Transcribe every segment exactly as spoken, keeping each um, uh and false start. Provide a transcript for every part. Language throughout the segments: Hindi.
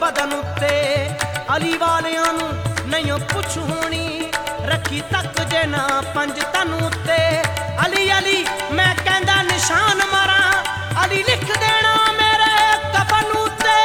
बदन उत्ते अली वालियां नूं नहीं पुछ होनी रखी तक जे ना पंज तन उत्ते अली अली मैं कहंदा निशान मारा अली लिख देना मेरे कफन उत्ते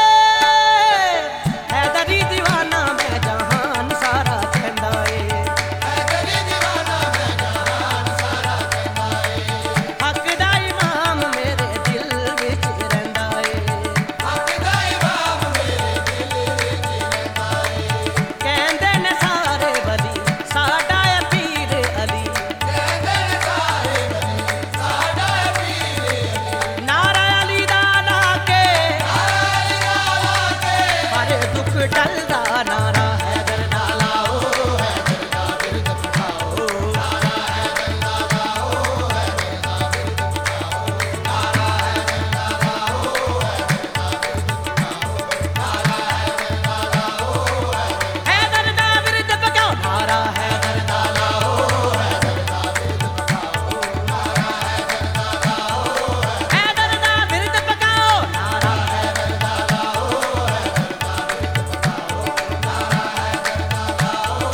हैदरी दीवाना मैं जहान सारा कहंदा ए हैदरी दीवाना मैं जहान सारा कहंदा ए हक दा इमाम मेरे दिल विच रहिंदा ए हक दा इमाम मेरे दिल विच रहिंदा ए कहंदे ने सारे वली साडा है पीर अली कहंदे ने सारे वली साडा है पीर अली नारा अली दा ला के नारा अली दा ला के हर दुख टलदा नारा हैदर दा लाओ हैदर दा बिरद पठाओ नारा हैदर दा लाओ हैदर दा बिरद पठाओ नारा हैदर दा लाओ हैदर दा बिरद पठाओ नारा हैदर दा लाओ हैदर दा बिरद पठाओ नारा हैदर दा लाओ हैदर दा बिरद पठाओ नारा हैदर दा लाओ हैदर दा बिरद पठाओ नारा हैदर दा लाओ हैदर दा बिरद पठाओ नारा हैदर दा लाओ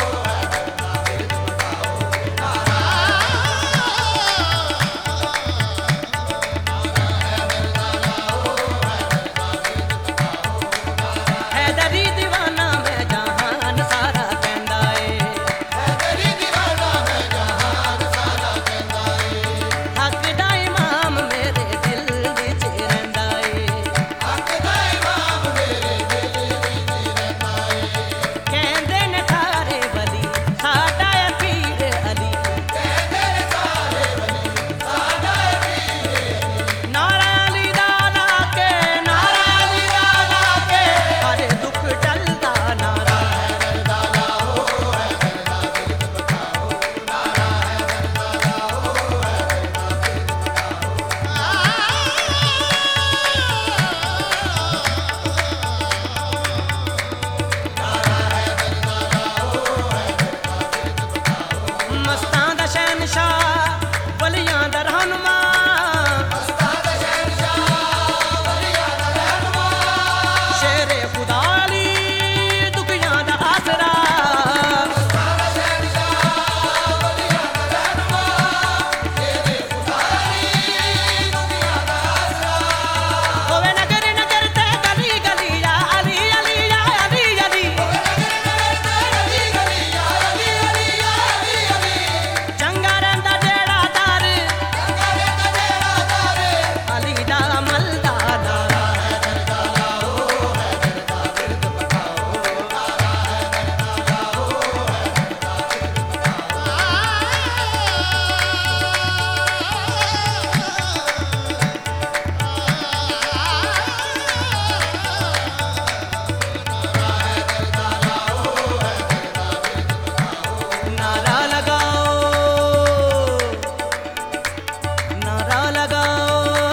हैदरी दीवाना मैं जहान सारा कहंदा ए हैदरी दीवाना मैं जहान सारा कहंदा ए हक दा इमाम मेरे दिल विच रहिंदा ए हक दा इमाम मेरे दिल विच रहिंदा ए कहंदे ने सारे वली साडा है पीर अली कहंदे ने सारे वली साडा है पीर अली नारा अली दा ला के नारा अली दा ला के हर दुख टलदा नारा हैदर दा लाओ हैदर दा बिरद पठाओ नारा हैदर दा लाओ हैदर दा बिरद पठाओ मस्तां दा शहनशाह वलियां दा रहनुमा मस्तां दा शहनशाह वलियां दा रहनुमा शेरे खुदा अली दुखियां दा आसरा मस्तां दा शहनशाह वलियां दा रहनुमा शेरे खुदा अली दुखियां दा आसरा होवे नगर नगर ते गली गली या अली अली या अली अली होवे नगर नगर ते गली गली या अली अली या अली अली चंगा रहिंदा जेड़ा दर चंगा रहिंदा जेड़ा दर अली दा मलदा नारा हैदर दा लाओ हैदर दा बिरद पठाओ नारा हैदर दा लाओ हैदर दा बिरद पठाओ नारा लगाओ नारा लगाओ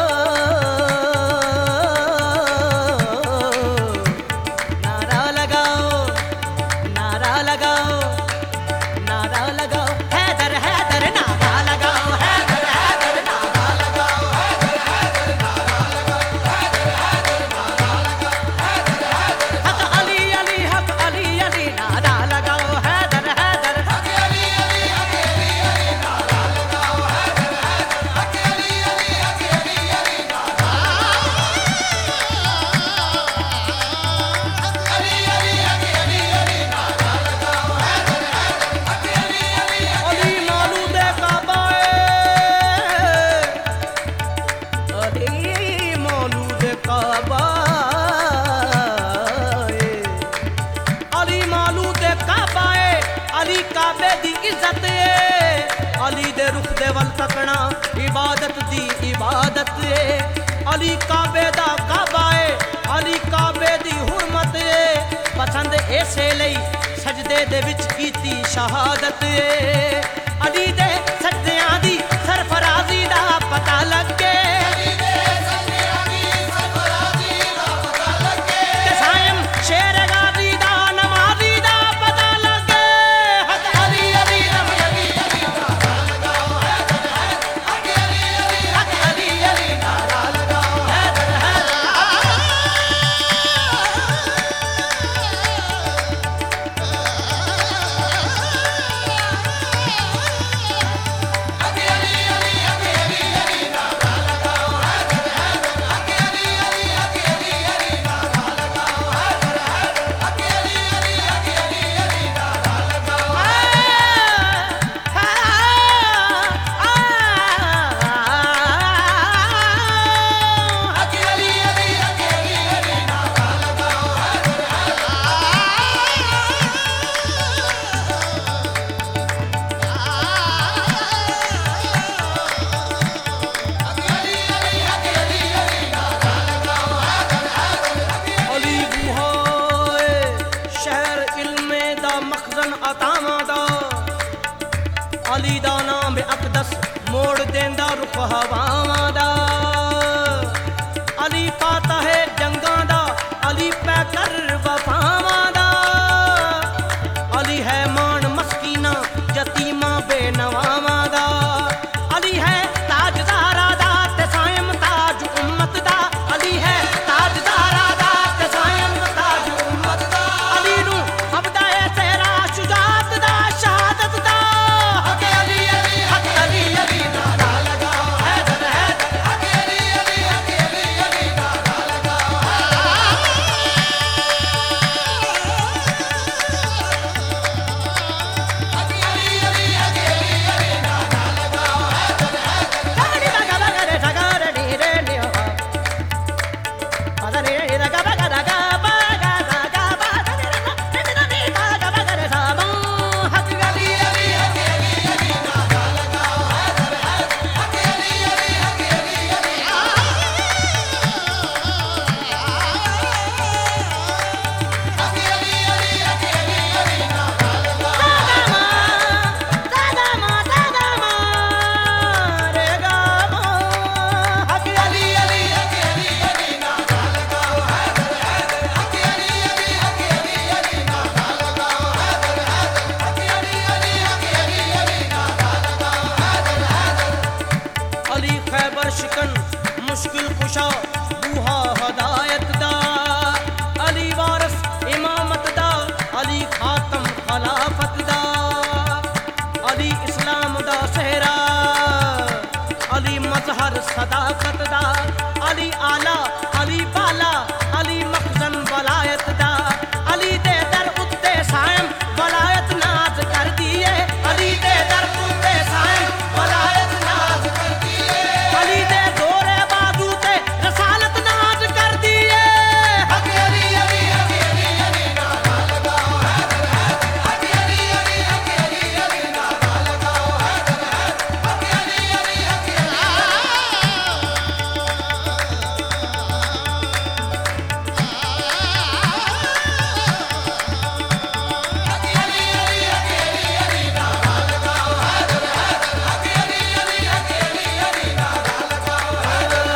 नारा लगाओ नारा लगाओ नारा लगाओ हैदर हैदर नारा लगाओ हैदर हैदर नारा लगाओ हैदर हैदर नारा लगाओ हैदर हैदर नारा लगाओ हैदर हैदर हक अली अली हक अली अली नारा लगाओ हैदर हैदर हक अली अली हक अली अली नारा लगाओ हैदर हैदर हक अली अली हक अली अली नारा हक अली अली हक अली अली नारा लगाओ हैदर हैदर हक अली अली अली मौलूद काबा अली मौलूद काबा अली मौलूद काबा अली काबे दी इज्जत अली दे रुख दे वल तकना इबादत दी इबादत अली काबे दा काबा अली काबे दी हुरमत पसंद ऐसे लई सजदे दे विच कीती शहादत अली दे सजदियां दी सरफराजी दा पता लगे अली दे सजदियां दी सरफराजी दा पता लगे ते सायम शेर गाजी दा नमाजी दा पता लगे हक अली अली रब अली अली नारा लगाओ हैदर हैदर हक अली अली हक अली अली नारा लगाओ हैदर हैदर अली पाता है जंगां दा अली पै कर वफावां दा अली है मान मस्कीना यतीमा बेनवावां दा अली है ताजदारा दा ते सायम ताज उम्मत दा अली है ताजदारा दा ते सायम ताज उम्मत दा अली नू अबदा है तेरा शुजात दा शहादत दा हक अली अली हक अली अली नारा लगाओ हैदर हैदर हक अली अली हक अली अली नारा लगाओ हक अली अली हक अली अली नारा लगाओ हैदर हैदर गाड़ी बगा बगा रे ठगा रे नी रे नी हो पदरे रे गा बगा गा बगा गा बगा रे नी नी बगा बगा रे साबा हक अली अली हक अली अली नारा लगाओ हैदर हैदर हक अली अली हक अली अली हक अली अली हक अली अली नारा लगाओ दादा मां दादा मां रे गा मां हक अली अली हक अली अली नारा लगाओ हैदर हैदर हक अली अली हक अली अली नारा लगाओ हैदर हैदर हक अली अली हक अली अली नारा लगाओ हैदर हैदर अली खैबर शिकन मुश्किल कुशा बूहा हदायत दा अली वारिस इमामत दा अली खातम खलाफत दा अली इस्लाम दा सेहरा अली मजहर सदाकत दा अली आला अली बाला अली मखजन वलायत दा अली दे दर उत्ते सायम वलायत नाज कर दिए अली दे दर उत्ते सायम वलायत नाज कर दिए अली दे दोरे बाजू ते रसालत नाज कर दिए हक अली अली हक अली अली नारा लगाओ हैदर हैदर हक अली अली हक अली अली नारा लगाओ हैदर हैदर हक अली अली हक अली हक अली अली हक अली अली नारा लगाओ हैदर हैदर हक अली अली हक अली अली नारा लगाओ हैदर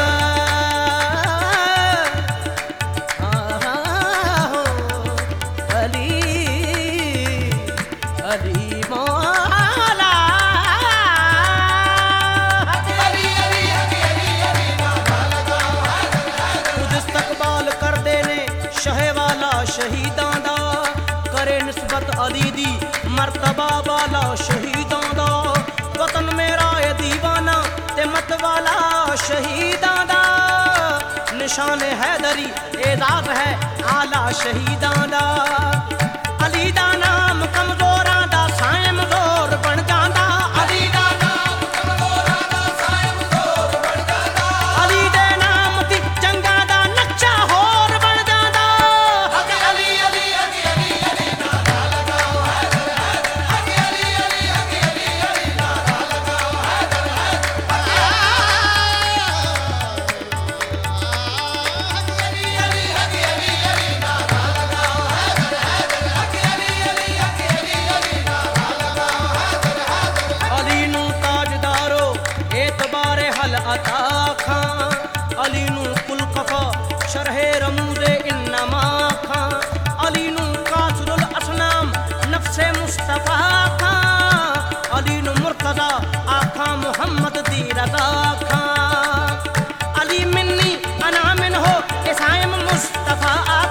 अली अली मौला हक अली अली हक अली अली नारा लगाओ हैदर हैदर खुद इस्तकबाल कर देने शहे वाला शहीदां दा करे निस्बत अली दी मर्तबा वाला शहीदां दा वतन मेरा ए दीवाना ते मत वाला शहीदां दा निशान हैदरी एजाज है आला शहीदां दा अली दा नाम कमजोरां दा सायम जोर बन जांदा अली दा नाम कमजोरां दा सायम जोर बन जांदा अली दे नाम दी जंगां दा नक्शा होर बन जांदा हक अली अली हक अली अली नारा लगाओ हैदर हैदर हक अली अली हक अली अली नारा लगाओ हैदर हैदर हक अली अली हक अली अली नारा लगाओ हैदर हैदर हक अली अली हक अली अली नारा लगाओ हैदर हैदर अली नू ताजदारो एतबारे हल अता खां अली नू कुल कफा शरहे रमूजे इन्नमा खां अली नू कासरुल असनाम नफ्से मुस्तफा खां अली नू मुर्तजा आखा मोहम्मद दी रजा खां अली मिन्नी अना मिन हो इसायम मुस्तफा